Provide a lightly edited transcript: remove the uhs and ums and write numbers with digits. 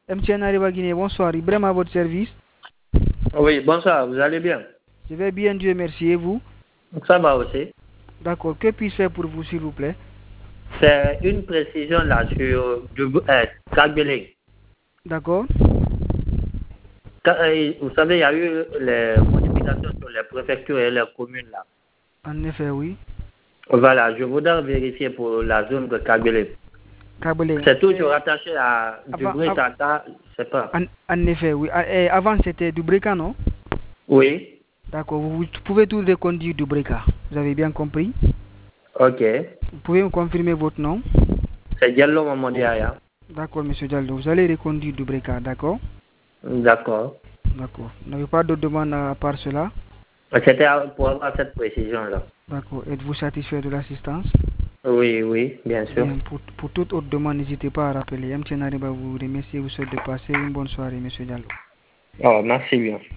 MTN Arriva Guinée, bonsoir. Ibrahim à votre service. Oui, bonsoir, vous allez bien? Je vais bien, Dieu merci. Et vous? Ça va aussi. D'accord. Que puis-je faire pour vous, s'il vous plaît? C'est une précision là sur Kabylie. D'accord. Vous savez, il y a eu les modifications sur les préfectures et les communes là. En effet, oui. Voilà, je voudrais vérifier pour la zone de Kabylie. Kabylie. C'est toujours attaché à Dubré Tata, je sais pas. En effet, oui. Et avant, c'était Dubreka, non? Oui. D'accord. Vous pouvez tout reconduire Dubreka. Vous avez bien compris? Ok. Vous pouvez me confirmer votre nom? C'est Diallo Mamondiaya. D'accord, monsieur Diallo. Vous allez reconduire Dubreka, d'accord? D'accord. D'accord. Vous n'avez pas de demande à part cela? C'était pour avoir cette précision-là. D'accord. Êtes-vous satisfait de l'assistance? Oui, oui, bien sûr. Bien, pour toute autre demande, n'hésitez pas à rappeler. MTN Arriva vous remercie et vous souhaite de passer une bonne soirée, monsieur Diallo. Oh, merci bien.